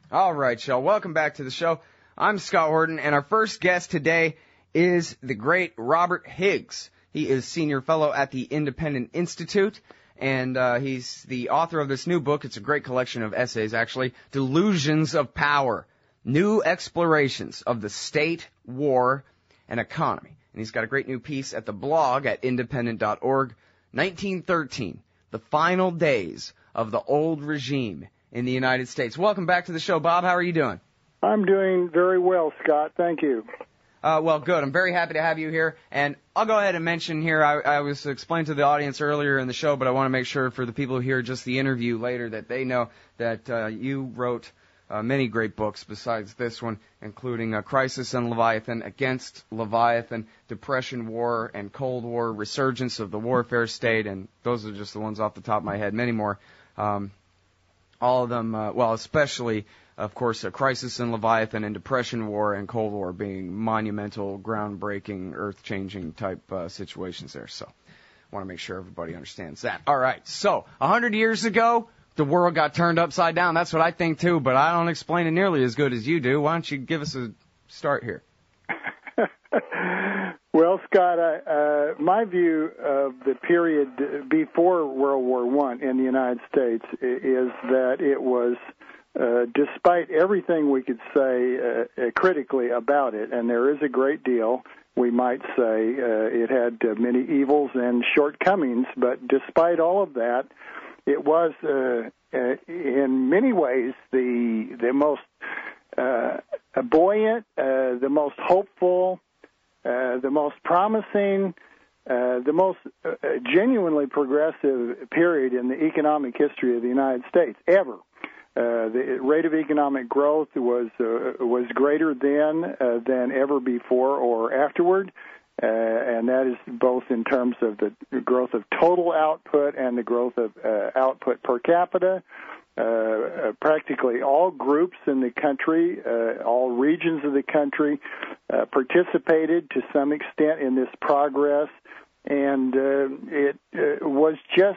All right, y'all. Welcome back to the show. I'm Scott Horton, and our first guest today is the great Robert Higgs. He is senior fellow at the Independent Institute, and he's the author of this new book. It's a great collection of essays, actually, Delusions of Power, New Explorations of the State, War, and Economy. And he's got a great new piece at the blog at independent.org, 1913, The Final Days of the Old Regime in the United States. Welcome back to the show, Bob. How are you doing? I'm doing very well, Scott. Thank you. Well, good. I'm very happy to have you here. And I'll go ahead and mention here, I was explaining to the audience earlier in the show, but I want to make sure for the people who hear just the interview later that they know that you wrote many great books besides this one, including Crisis and Leviathan, Against Leviathan, Depression War and Cold War, Resurgence of the Warfare State, and those are just the ones off the top of my head. Many more. All of them, especially, of course, Crisis and Leviathan and Depression War and Cold War being monumental, groundbreaking, earth-changing type situations there. So I want to make sure everybody understands that. All right. So 100 years ago, the world got turned upside down. That's what I think, too, but I don't explain it nearly as good as you do. Why don't you give us a start here? Well, Scott, my view of the period before World War I in the United States is that it was, despite everything we could say critically about it, and there is a great deal, we might say it had many evils and shortcomings, but despite all of that, it was in many ways the most buoyant, the most hopeful, the most promising, the most genuinely progressive period in the economic history of the United States ever. The rate of economic growth was greater then than ever before or afterward, and that is both in terms of the growth of total output and the growth of output per capita. Practically all groups in the country, all regions of the country participated to some extent in this progress, and it was just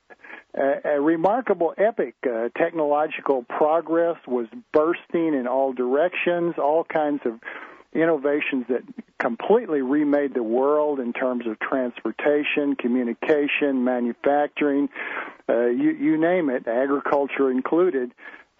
a remarkable epic. Technological progress was bursting in all directions, all kinds of innovations that completely remade the world in terms of transportation, communication, manufacturing, you name it, agriculture included,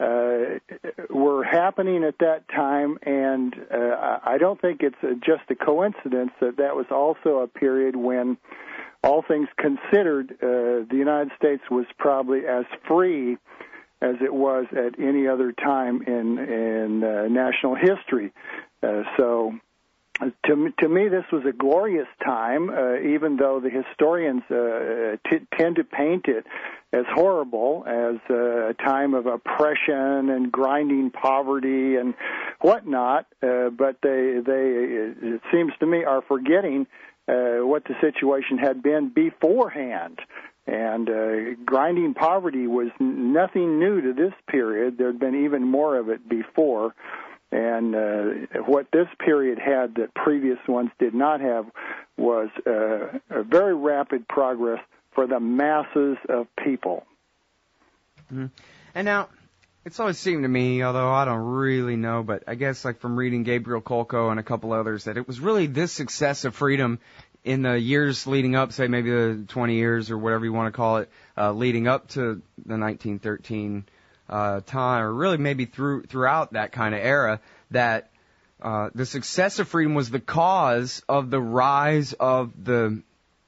were happening at that time, and I don't think it's just a coincidence that that was also a period when, all things considered, the United States was probably as free as it was at any other time in national history. So to me, this was a glorious time, even though the historians tend to paint it as horrible, as a time of oppression and grinding poverty and whatnot. But they, it seems to me, are forgetting what the situation had been beforehand. And grinding poverty was nothing new to this period. There had been even more of it before. And what this period had that previous ones did not have was a very rapid progress for the masses of people. Mm-hmm. And now, it's always seemed to me, although I don't really know, but I guess like from reading Gabriel Kolko and a couple others, that it was really this success of freedom in the years leading up, say maybe the 20 years or whatever you want to call it, leading up to the 1913 time, or really maybe throughout that kind of era, that the success of freedom was the cause of the rise of the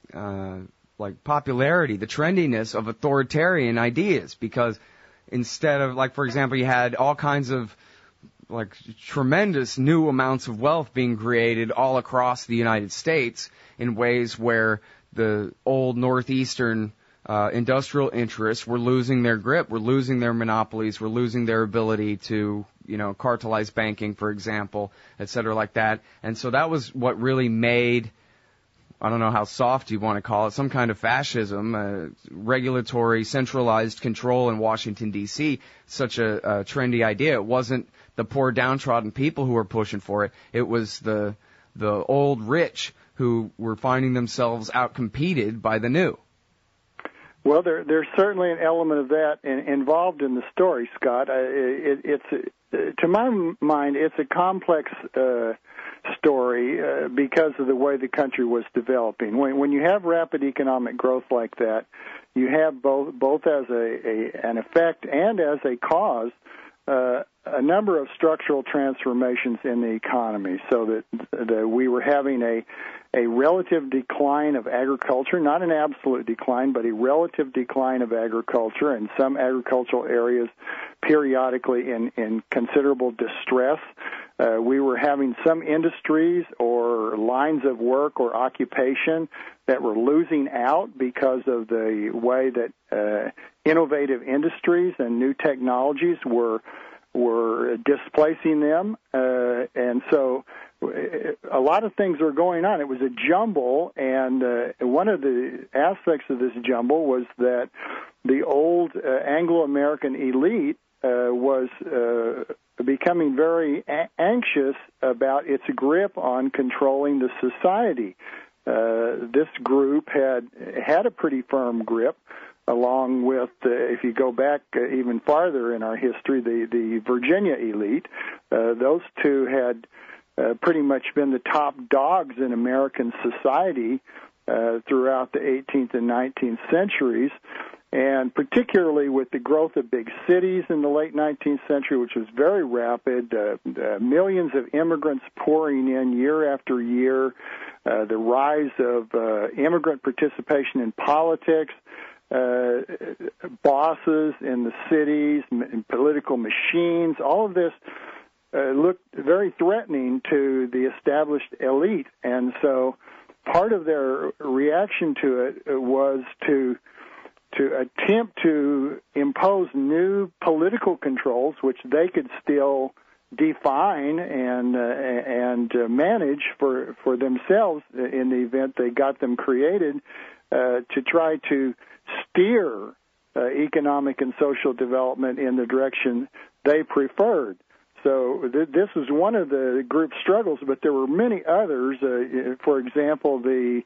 popularity, the trendiness of authoritarian ideas. Because instead of, like, for example, you had all kinds of tremendous new amounts of wealth being created all across the United States in ways where the old northeastern industrial interests were losing their grip, were losing their monopolies, were losing their ability to, cartelize banking, for example, et cetera, like that. And so that was what really made, I don't know how soft you want to call it, some kind of fascism, regulatory, centralized control in Washington, D.C., such a trendy idea. It wasn't the poor downtrodden people who were pushing for it. It was the old rich who were finding themselves outcompeted by the new. Well, there's certainly an element of that involved in the story, Scott. It's to my mind, it's a complex story because of the way the country was developing. When you have rapid economic growth like that, you have both as an effect and as a cause a number of structural transformations in the economy, so that we were having a relative decline of agriculture, not an absolute decline, but a relative decline of agriculture, and some agricultural areas periodically in considerable distress. We were having some industries or lines of work or occupation that were losing out because of the way that innovative industries and new technologies were displacing them, and so a lot of things were going on. It was a jumble, and one of the aspects of this jumble was that the old Anglo-American elite was becoming very anxious about its grip on controlling the society. This group had a pretty firm grip, along with, if you go back even farther in our history, the Virginia elite. Those two had pretty much been the top dogs in American society throughout the 18th and 19th centuries, and particularly with the growth of big cities in the late 19th century, which was very rapid, millions of immigrants pouring in year after year, the rise of immigrant participation in politics, bosses in the cities, political machines, all of this looked very threatening to the established elite. And so part of their reaction to it was to attempt to impose new political controls, which they could still define and manage for themselves in the event they got them created, to try to steer economic and social development in the direction they preferred. So this was one of the group's struggles, but there were many others. For example, the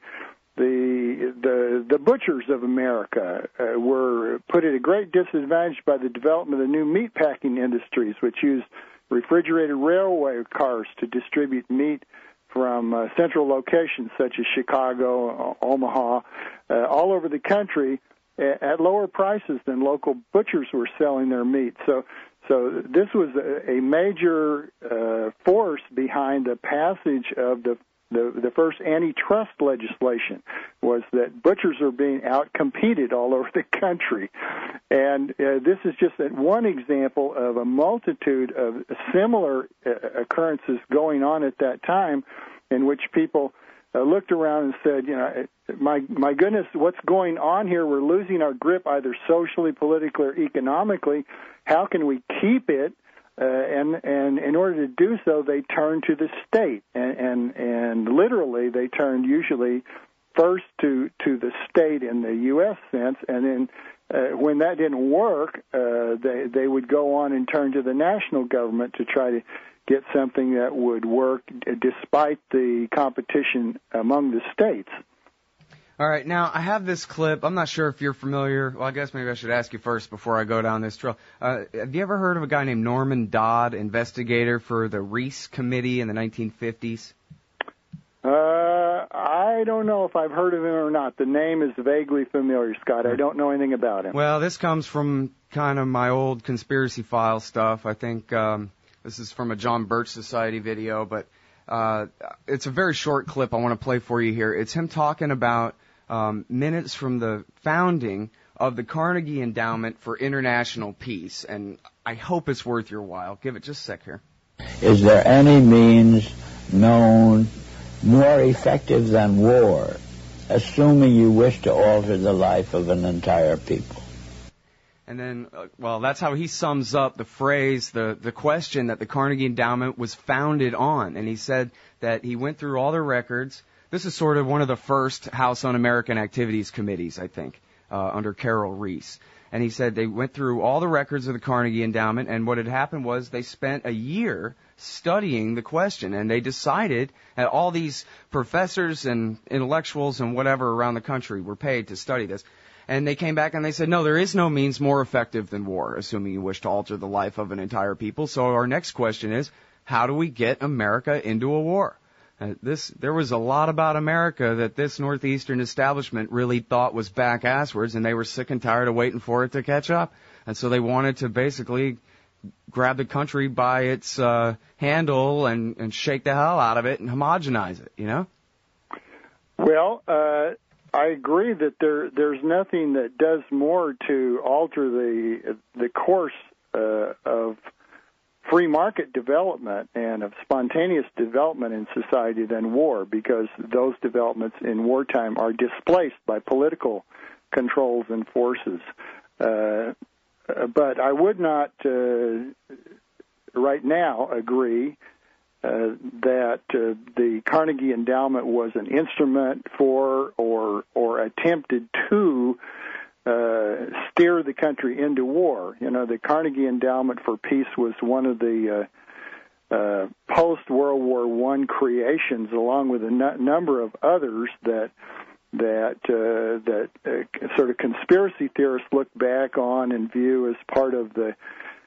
butchers of America were put at a great disadvantage by the development of the new meatpacking industries, which used refrigerated railway cars to distribute meat from central locations such as Chicago, Omaha, all over the country at lower prices than local butchers were selling their meat. So this was a major force behind the passage of the first antitrust legislation, was that butchers are being outcompeted all over the country. And this is just one example of a multitude of similar occurrences going on at that time, in which people looked around and said, my goodness, what's going on here? We're losing our grip either socially, politically, or economically. How can we keep it? And in order to do so, they turned to the state, and literally they turned usually first to the state in the U.S. sense, and then when that didn't work, they would go on and turn to the national government to try to get something that would work despite the competition among the states. All right, now I have this clip. I'm not sure if you're familiar. Well, I guess maybe I should ask you first before I go down this trail. Have you ever heard of a guy named Norman Dodd, investigator for the Reece Committee in the 1950s? I don't know if I've heard of him or not. The name is vaguely familiar, Scott. I don't know anything about him. Well, this comes from kind of my old conspiracy file stuff. I think this is from a John Birch Society video, but it's a very short clip I want to play for you here. It's him talking about minutes from the founding of the Carnegie Endowment for International Peace, and I hope it's worth your while. Give it just a sec here. Is there any means known more effective than war, assuming you wish to alter the life of an entire people? And then, well, that's how he sums up the phrase, the question that the Carnegie Endowment was founded on. And he said that he went through all the records. This is sort of one of the first House Un-American Activities committees, I think, under Carol Reece. And he said they went through all the records of the Carnegie Endowment, and what had happened was they spent a year studying the question, and they decided that all these professors and intellectuals and whatever around the country were paid to study this. And they came back and they said, no, there is no means more effective than war, assuming you wish to alter the life of an entire people. So our next question is, how do we get America into a war? There was a lot about America that this Northeastern establishment really thought was back-asswards, and they were sick and tired of waiting for it to catch up. And so they wanted to basically grab the country by its handle and shake the hell out of it and homogenize it, you know? Well, I agree that there's nothing that does more to alter the course of free market development and of spontaneous development in society than war, because those developments in wartime are displaced by political controls and forces. But I would not right now agree that the Carnegie Endowment was an instrument for or attempted to steer the country into war. You know, the Carnegie Endowment for Peace was one of the post-World War I creations, along with a number of others that sort of conspiracy theorists look back on and view as part of the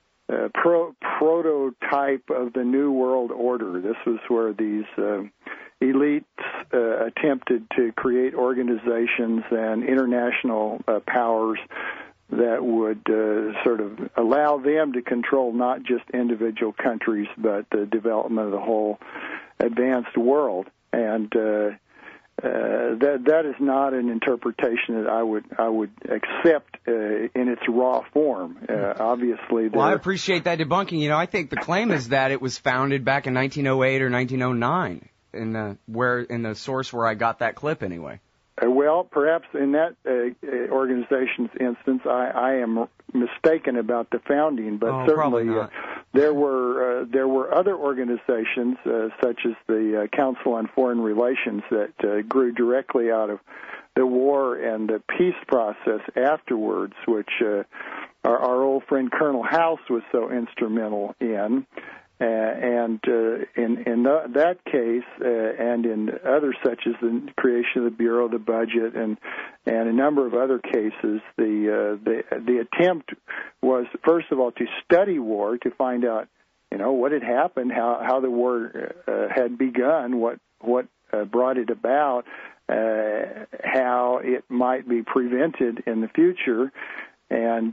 prototype of the New World Order. This was where these elites attempted to create organizations and international powers that would sort of allow them to control not just individual countries, but the development of the whole advanced world. And that is not an interpretation that I would accept in its raw form. Obviously, well, I appreciate that debunking. You know, I think the claim is that it was founded back in 1908 or 1909, in the source where I got that clip anyway. Well, perhaps in that organization's instance, I am mistaken about the founding, but certainly there were other organizations such as the Council on Foreign Relations that grew directly out of the war and the peace process afterwards, which our old friend Colonel House was so instrumental in. And in that case, and in others such as the creation of the Bureau, the budget, and a number of other cases, the attempt was first of all to study war, to find out, you know, what had happened, how the war had begun, what brought it about, how it might be prevented in the future. And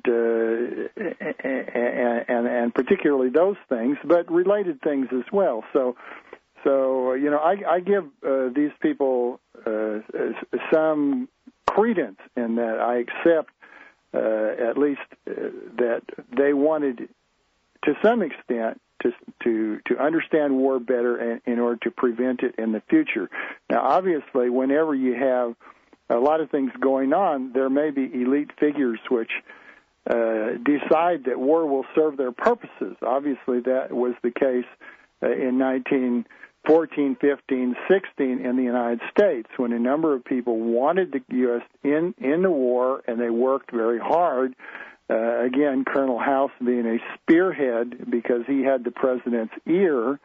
particularly those things, but related things as well. So you know, I give these people some credence in that. I accept at least that they wanted, to some extent, to understand war better in order to prevent it in the future. Now, obviously, whenever you have a lot of things going on, there may be elite figures which decide that war will serve their purposes. Obviously, that was the case in 1914, 15, 16 in the United States, when a number of people wanted the U.S. in the war, and they worked very hard. Again, Colonel House being a spearhead because he had the president's ear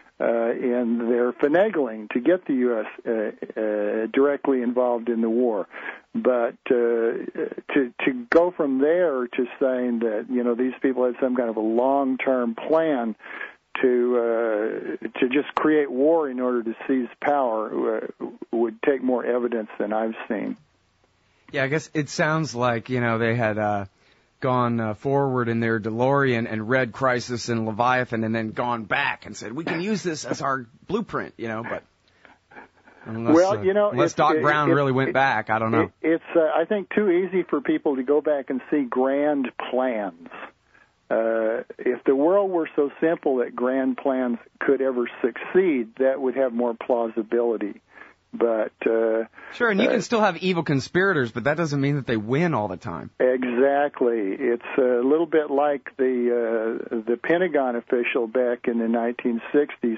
in their finagling to get the U.S. Directly involved in the war. But to go from there to saying that, you know, these people had some kind of a long-term plan to just create war in order to seize power would take more evidence than I've seen. Yeah, I guess it sounds like, you know, they had gone forward in their DeLorean and read Crisis and Leviathan and then gone back and said, we can use this as our blueprint, you know, but unless Doc Brown really went back, I don't know. It's, I think, too easy for people to go back and see grand plans. If the world were so simple that grand plans could ever succeed, that would have more plausibility. But sure, and you can still have evil conspirators, but that doesn't mean that they win all the time. Exactly. It's a little bit like the Pentagon official back in the 1960s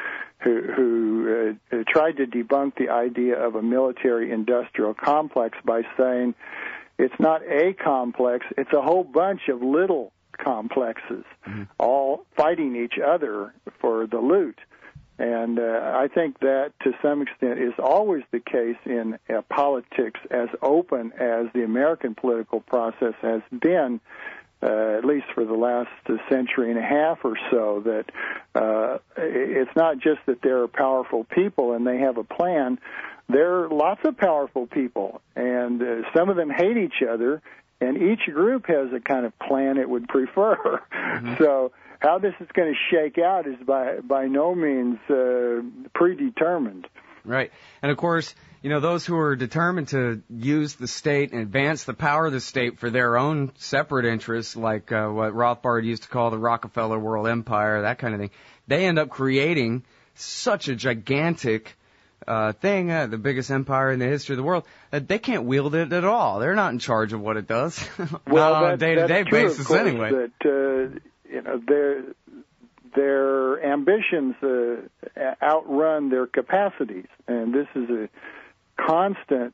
who tried to debunk the idea of a military-industrial complex by saying it's not a complex, it's a whole bunch of little complexes, all fighting each other for the loot. And I think that, to some extent, is always the case in politics as open as the American political process has been, at least for the last century and a half or so, that it's not just that there are powerful people and they have a plan. There are lots of powerful people, and some of them hate each other, and each group has a kind of plan it would prefer. So how this is going to shake out is by no means predetermined. Right. And, of course, you know, those who are determined to use the state and advance the power of the state for their own separate interests, like what Rothbard used to call the Rockefeller World Empire, that kind of thing, they end up creating such a gigantic thing, the biggest empire in the history of the world, that they can't wield it at all. They're not in charge of what it does. Well, not on a day-to-day basis, of course, anyway. That, you know, their ambitions outrun their capacities, and this is a constant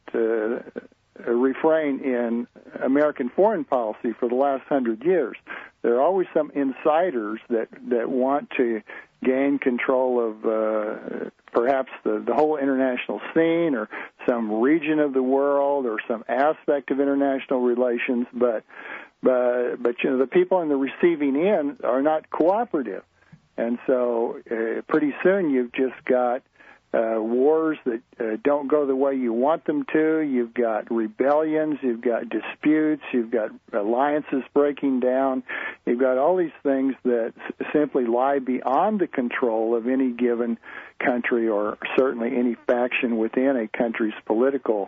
refrain in American foreign policy for the last 100 years. There are always some insiders that want to gain control of perhaps the whole international scene or some region of the world or some aspect of international relations, but you know, the people in the receiving end are not cooperative. And so pretty soon you've just got wars that don't go the way you want them to. You've got rebellions. You've got disputes. You've got alliances breaking down. You've got all these things that simply lie beyond the control of any given country or certainly any faction within a country's political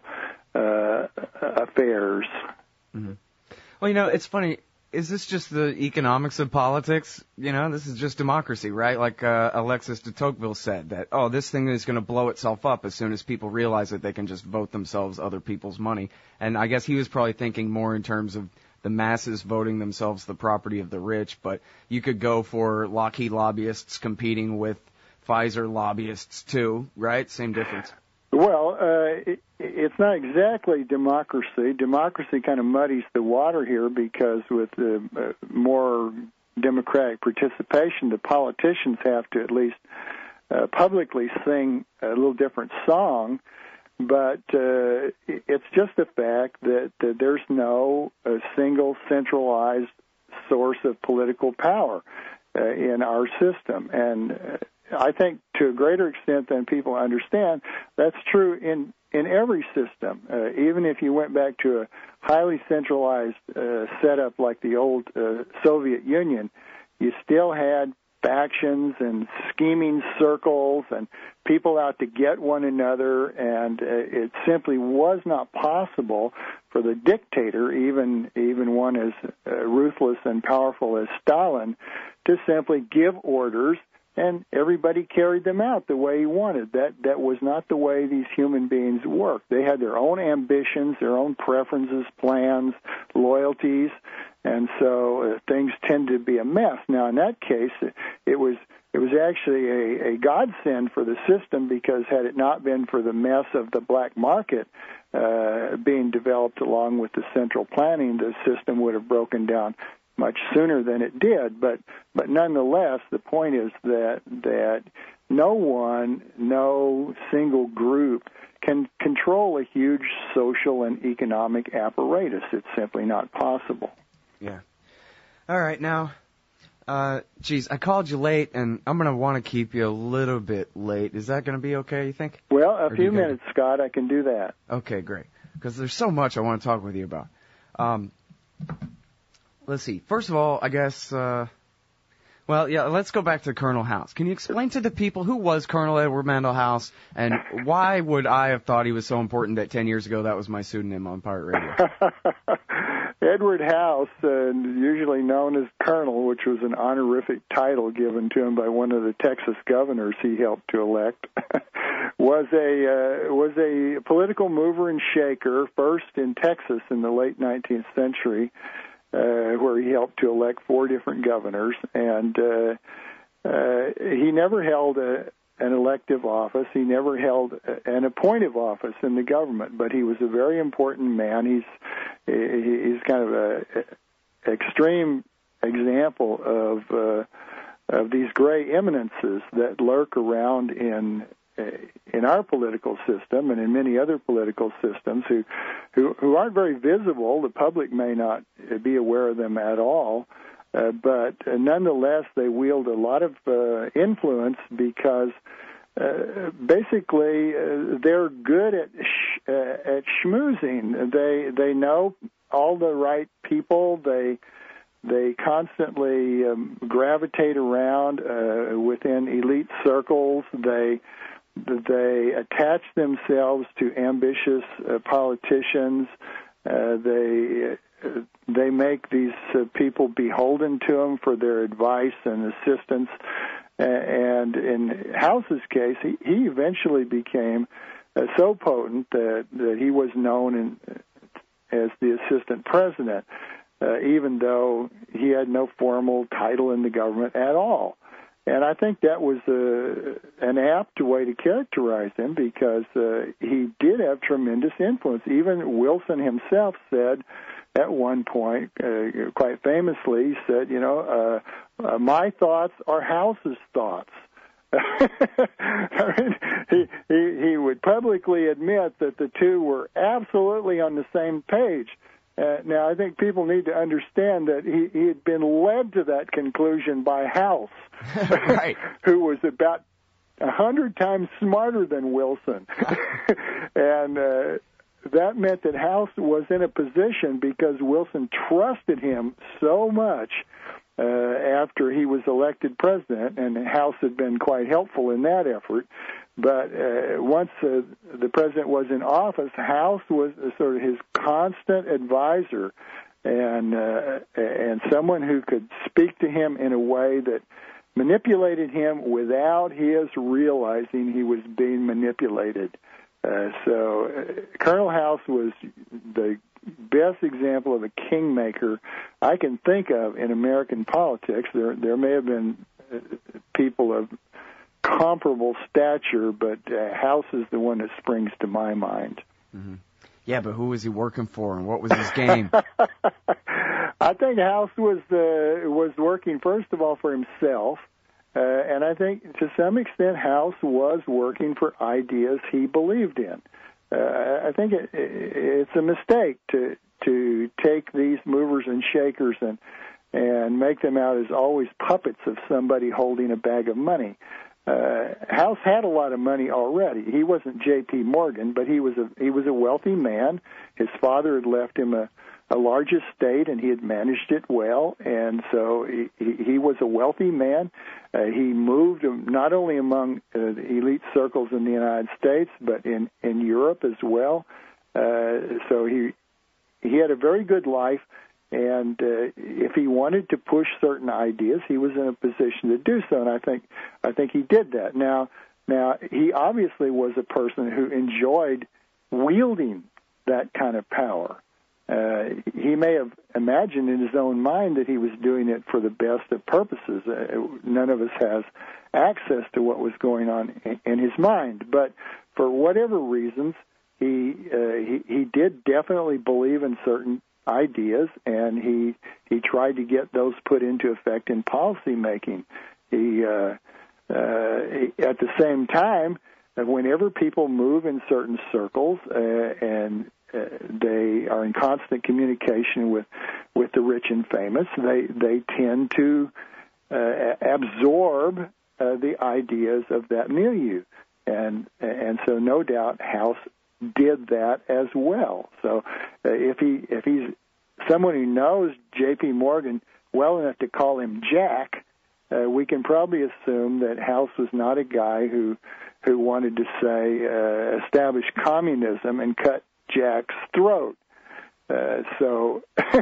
affairs. Mm-hmm. Well, you know, it's funny. Is this just the economics of politics? You know, this is just democracy, right? Like Alexis de Tocqueville said that, this thing is going to blow itself up as soon as people realize that they can just vote themselves other people's money. And I guess he was probably thinking more in terms of the masses voting themselves the property of the rich. But you could go for Lockheed lobbyists competing with Pfizer lobbyists too, right? Same difference. Well, it's not exactly democracy. Democracy kind of muddies the water here because with more democratic participation, the politicians have to at least publicly sing a little different song. But it's just the fact that there's no single centralized source of political power in our system. And I think to a greater extent than people understand, that's true in every system. Even if you went back to a highly centralized setup like the old Soviet Union, you still had factions and scheming circles and people out to get one another, and it simply was not possible for the dictator, even one as ruthless and powerful as Stalin, to simply give orders and everybody carried them out the way he wanted. That was not the way these human beings work. They had their own ambitions, their own preferences, plans, loyalties, and so things tend to be a mess. Now, in that case, it was actually a godsend for the system, because had it not been for the mess of the black market being developed along with the central planning, the system would have broken down much sooner than it did. But nonetheless, the point is that no single group can control a huge social and economic apparatus. It's simply not possible. Yeah. All right, now, I called you late, and I'm going to want to keep you a little bit late. Is that going to be okay, you think? Well, a few minutes, Scott. I can do that. Okay, great. Because there's so much I want to talk with you about. Let's see. First of all, I guess, let's go back to Colonel House. Can you explain to the people who was Colonel Edward Mandell House, and why would I have thought he was so important that 10 years ago that was my pseudonym on Pirate Radio? Edward House, usually known as Colonel, which was an honorific title given to him by one of the Texas governors he helped to elect, was a political mover and shaker, first in Texas in the late 19th century, where he helped to elect 4 different governors, and he never held an elective office. He never held an appointive office in the government, but he was a very important man. He's kind of an extreme example these gray eminences that lurk around in our political system and in many other political systems who aren't very visible. The public may not be aware of them at all, but nonetheless they wield a lot of influence because basically they're good at schmoozing. They know all the right people. They constantly gravitate around within elite circles. They attach themselves to ambitious politicians. They make these people beholden to them for their advice and assistance. And in House's case, he eventually became so potent that he was known as the assistant president, even though he had no formal title in the government at all. And I think that was an apt way to characterize him because he did have tremendous influence. Even Wilson himself said at one point, quite famously, he said, my thoughts are House's thoughts. I mean, he would publicly admit that the two were absolutely on the same page. Now, I think people need to understand that he had been led to that conclusion by House, right. who was about 100 times smarter than Wilson. And that meant that House was in a position because Wilson trusted him so much after he was elected president, and House had been quite helpful in that effort. But once the president was in office, House was sort of his constant advisor and someone who could speak to him in a way that manipulated him without his realizing he was being manipulated. So Colonel House was the best example of a kingmaker I can think of in American politics. There may have been people of comparable stature, but House is the one that springs to my mind. Mm-hmm. Yeah, but who was he working for, and what was his game? I think House was working, first of all, for himself, and I think to some extent House was working for ideas he believed in. I think it's a mistake to take these movers and shakers and make them out as always puppets of somebody holding a bag of money. House had a lot of money already. He wasn't J.P. Morgan, but he was a wealthy man. His father had left him a large estate, and he had managed it well, and so he was a wealthy man. He moved not only among the elite circles in the United States, but in Europe as well. So he had a very good life, and if he wanted to push certain ideas, he was in a position to do so, and I think he did that. Now he obviously was a person who enjoyed wielding that kind of power. He may have imagined in his own mind that he was doing it for the best of purposes. None of us has access to what was going on in his mind, but for whatever reasons, he did definitely believe in certain ideas, and he tried to get those put into effect in policy making. He at the same time, whenever people move in certain circles and they are in constant communication with the rich and famous, they tend to absorb the ideas of that milieu, and so no doubt House did that as well. So if he's someone who knows J.P. Morgan well enough to call him Jack, we can probably assume that House was not a guy who wanted to say establish communism and cut Jack's throat. So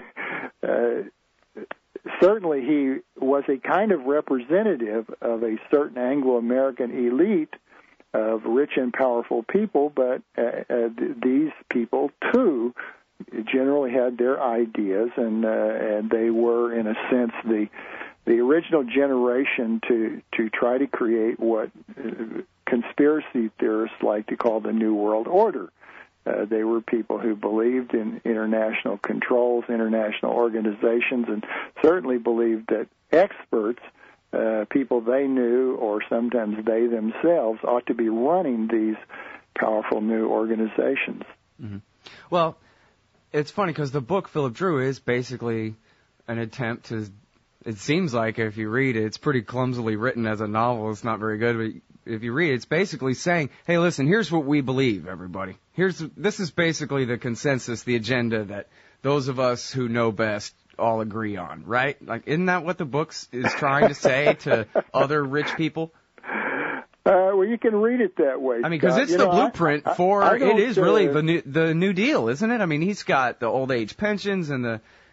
certainly he was a kind of representative of a certain Anglo-American elite of rich and powerful people, but these people, too, generally had their ideas, and they were, in a sense, the original generation to try to create what conspiracy theorists like to call the New World Order. They were people who believed in international controls, international organizations, and certainly believed that experts people they knew, or sometimes they themselves, ought to be running these powerful new organizations. Mm-hmm. Well, it's funny because the book Philip Drew is basically an attempt to, it seems like if you read it, it's pretty clumsily written as a novel. It's not very good, but if you read it, it's basically saying, hey, listen, here's what we believe, everybody. This is basically the consensus, the agenda that those of us who know best all agree on, right? Like, isn't that what the book is trying to say to other rich people? Well, you can read it that way. I mean, because it's the blueprint for it is really the New Deal, isn't it? I mean, he's got the old age pensions and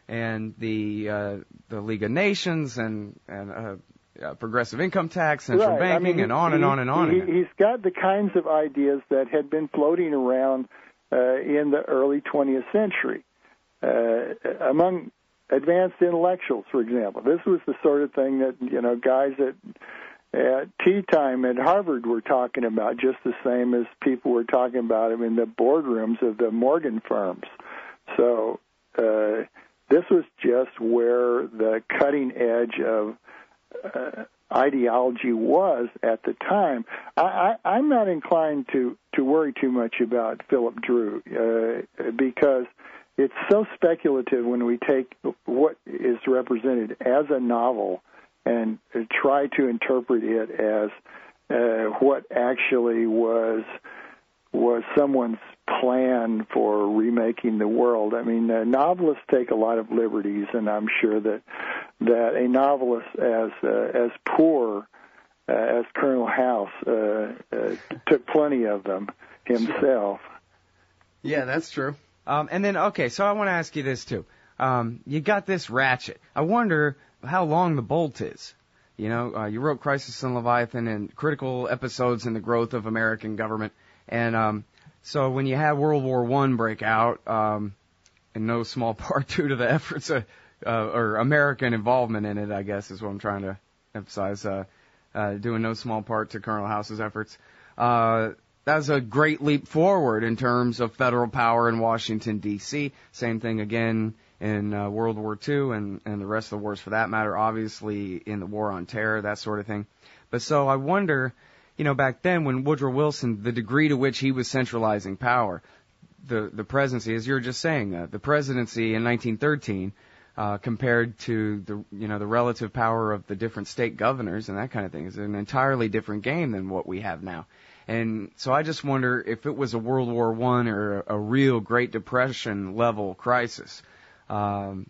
the League of Nations and progressive income tax, central banking, and on and on and on. He's got the kinds of ideas that had been floating around in the early 20th century among advanced intellectuals, for example. This was the sort of thing that guys at tea time at Harvard were talking about, just the same as people were talking about them in the boardrooms of the Morgan firms. So this was just where the cutting edge of ideology was at the time. I'm not inclined to worry too much about Philip Drew because it's so speculative when we take what is represented as a novel and try to interpret it as what actually was someone's plan for remaking the world. I mean, novelists take a lot of liberties, and I'm sure that a novelist as poor as Colonel House took plenty of them himself. Yeah, that's true. And then, okay, so I want to ask you this, too. You got this ratchet. I wonder how long the bolt is. You wrote Crisis on Leviathan and critical episodes in the growth of American government. And so when you had World War I break out, in no small part due to the efforts or American involvement in it, I guess is what I'm trying to emphasize, due in no small part to Colonel House's efforts, that was a great leap forward in terms of federal power in Washington, D.C. Same thing again in World War II and the rest of the wars for that matter, obviously in the War on Terror, that sort of thing. But so I wonder, back then when Woodrow Wilson, the degree to which he was centralizing power, the presidency, as you were just saying, the presidency in 1913 compared to the relative power of the different state governors and that kind of thing is an entirely different game than what we have now. And so I just wonder if it was a World War I or a real Great Depression level crisis, World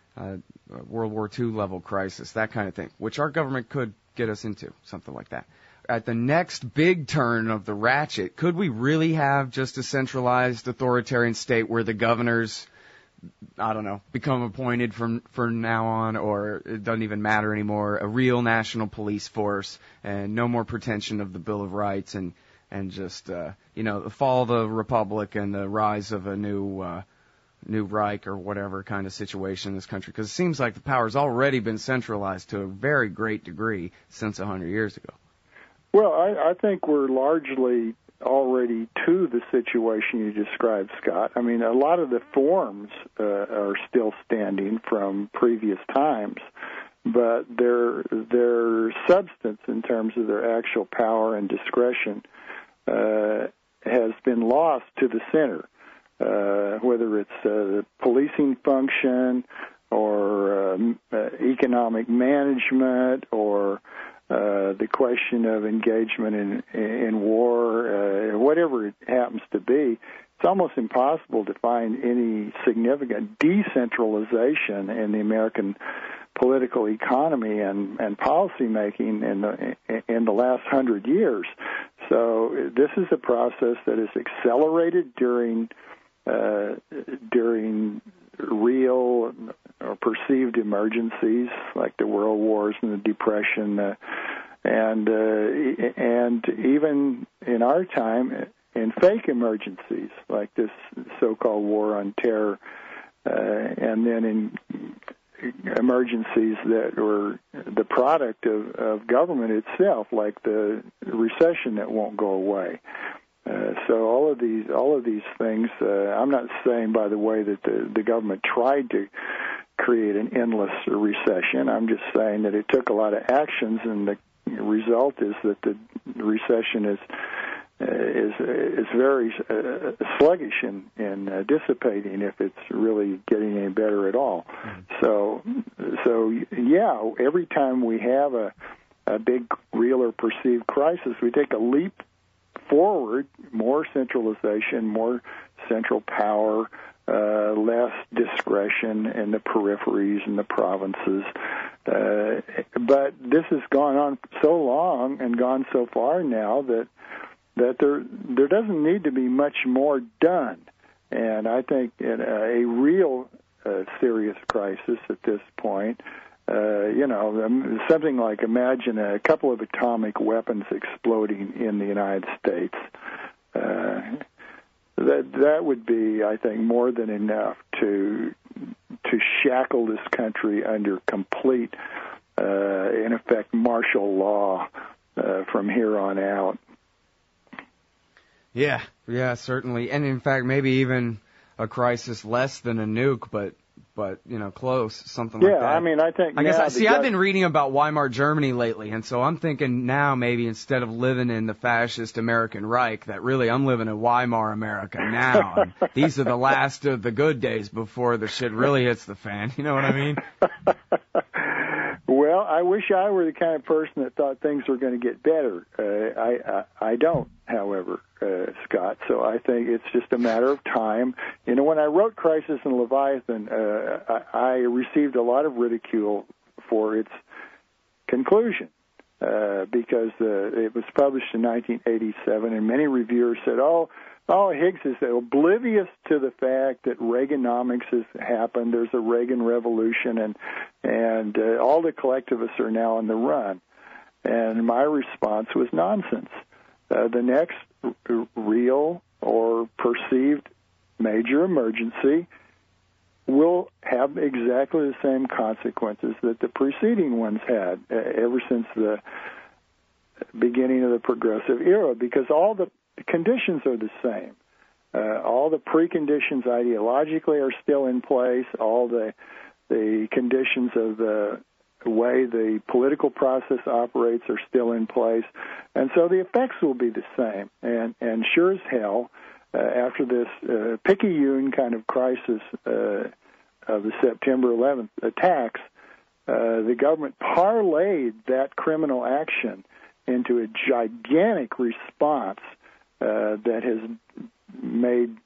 War II level crisis, that kind of thing, which our government could get us into, something like that. At the next big turn of the ratchet, could we really have just a centralized authoritarian state where the governors, become appointed from now on, or it doesn't even matter anymore, a real national police force and no more pretension of the Bill of Rights and just, the fall of the Republic and the rise of a new Reich or whatever kind of situation in this country? Because it seems like the power's already been centralized to a very great degree since 100 years ago. Well, I think we're largely already to the situation you described, Scott. I mean, a lot of the forms are still standing from previous times, but their substance in terms of their actual power and discretion has been lost to the center, whether it's the policing function or economic management or the question of engagement in war, whatever it happens to be. It's almost impossible to find any significant decentralization in the American political economy and policy making in the last 100 years. So this is a process that is accelerated during real or perceived emergencies like the World Wars and the Depression, and even in our time in fake emergencies like this so-called War on Terror, and then in emergencies that were the product of government itself, like the recession that won't go away. So all of these things. I'm not saying, by the way, that the government tried create an endless recession. I'm just saying that it took a lot of actions, and the result is that the recession is very sluggish and dissipating if it's really getting any better at all. So yeah, every time we have a big real or perceived crisis, we take a leap forward, more centralization, more central power, less discretion in the peripheries and the provinces. But this has gone on so long and gone so far now that there doesn't need to be much more done. And I think in a real serious crisis at this point, something like, imagine a couple of atomic weapons exploding in the United States. That would be, I think, more than enough to shackle this country under complete, in effect, martial law from here on out. Yeah, certainly. And in fact, maybe even a crisis less than a nuke, but close, something like that. Yeah, I mean, I think I've been reading about Weimar Germany lately, and so I'm thinking now maybe instead of living in the fascist American Reich, that really I'm living in Weimar America now. And these are the last of the good days before the shit really hits the fan. You know what I mean? Well, I wish I were the kind of person that thought things were going to get better. I don't, however, Scott. So I think it's just a matter of time. When I wrote Crisis in Leviathan, I received a lot of ridicule for its conclusion because it was published in 1987, and many reviewers said, "Oh, Higgs is oblivious to the fact that Reaganomics has happened. There's a Reagan revolution, and all the collectivists are now on the run." And my response was nonsense. The next real or perceived major emergency will have exactly the same consequences that the preceding ones had ever since the beginning of the progressive era, because all the conditions are the same. All the preconditions ideologically are still in place. All the conditions of the way the political process operates are still in place. And so the effects will be the same. And sure as hell, after this Picayune kind of crisis of the September 11th attacks, the government parlayed that criminal action into a gigantic response that has made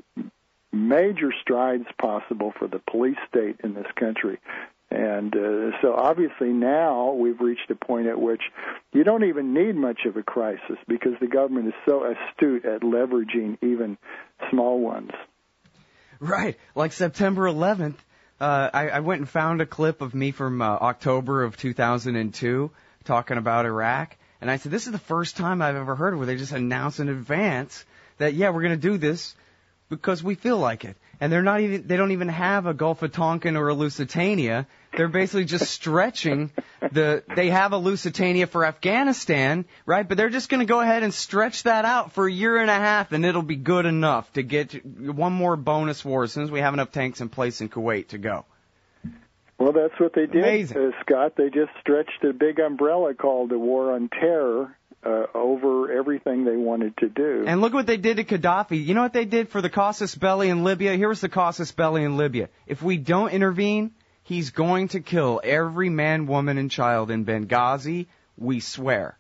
major strides possible for the police state in this country. And so obviously now we've reached a point at which you don't even need much of a crisis because the government is so astute at leveraging even small ones. Right. Like September 11th, I went and found a clip of me from October of 2002 talking about Iraq. And I said, this is the first time I've ever heard where they just announce in advance that, yeah, we're going to do this because we feel like it. And they don't even have a Gulf of Tonkin or a Lusitania. They're basically just stretching they have a Lusitania for Afghanistan, right? But they're just going to go ahead and stretch that out for a year and a half, and it'll be good enough to get one more bonus war as soon as we have enough tanks in place in Kuwait to go. Well, that's what they did, Amazing. Scott. They just stretched a big umbrella called the War on Terror over everything they wanted to do. And look what they did to Gaddafi. You know what they did for the casus belli in Libya? Here was the casus belli in Libya. If we don't intervene, he's going to kill every man, woman, and child in Benghazi, we swear.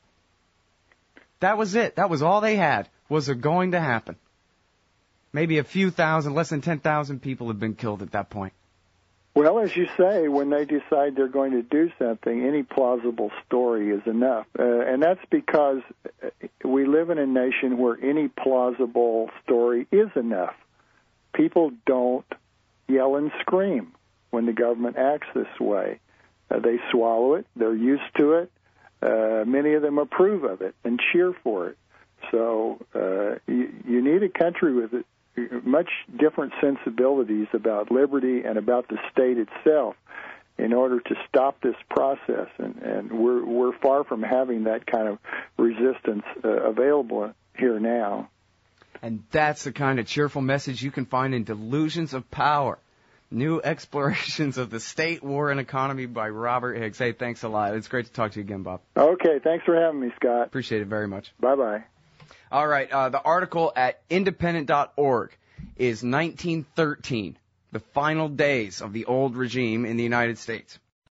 That was it. That was all they had, was it going to happen. Maybe a few thousand, less than 10,000 people have been killed at that point. Well, as you say, when they decide they're going to do something, any plausible story is enough. And that's because we live in a nation where any plausible story is enough. People don't yell and scream when the government acts this way. They swallow it. They're used to it. Many of them approve of it and cheer for it. So you need a country with much different sensibilities about liberty and about the state itself in order to stop this process. And we're far from having that kind of resistance available here now. And that's the kind of cheerful message you can find in Delusions of Power. New Explorations of the State, War, and Economy by Robert Hicks. Hey, thanks a lot. It's great to talk to you again, Bob. Okay, thanks for having me, Scott. Appreciate it very much. Bye-bye. All right, the article at independent.org is 1913, the final days of the old regime in the United States.